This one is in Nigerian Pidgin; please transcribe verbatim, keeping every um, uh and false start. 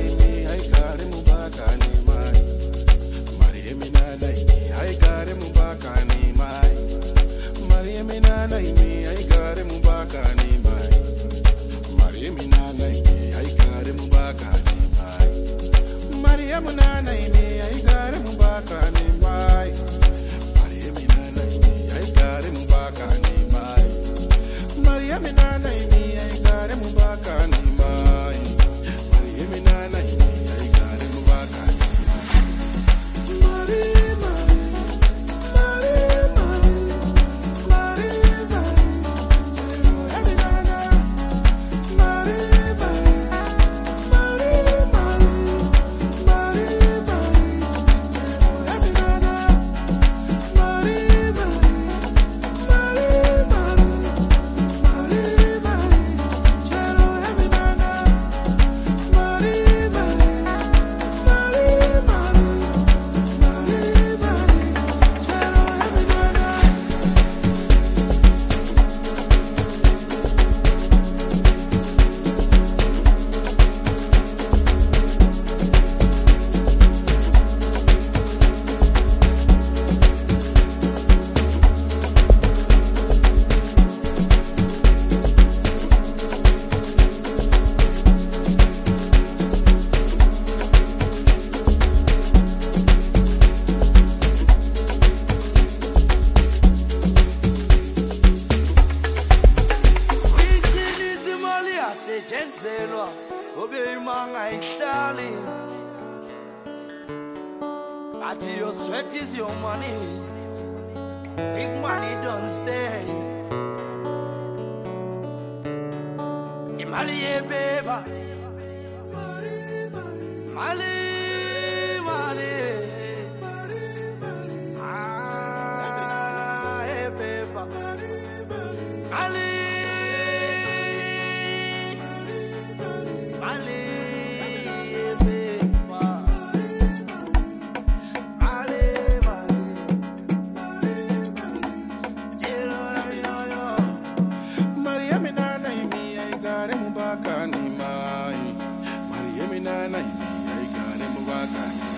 imi haikare mubaka ni mai. Maria minana imi haikare mubaka ni mai. Maria minana imi haikare mubaka ni mai. Maria minana imi haikare mubaka ni mai. Maria minana imi haikare mubaka ni mai. Maria minana imi haikare mubaka ni mai. Maria minana imi haikare mubaka ni mai. Maria minana imi haikare mubaka ni mai. Maria Ati your sweat is your money. Big money don't stay. Imali e beba. Mali, mali. Ah, e beba. Mali. Mali. Maria minana imi haikare mubaka ni mai.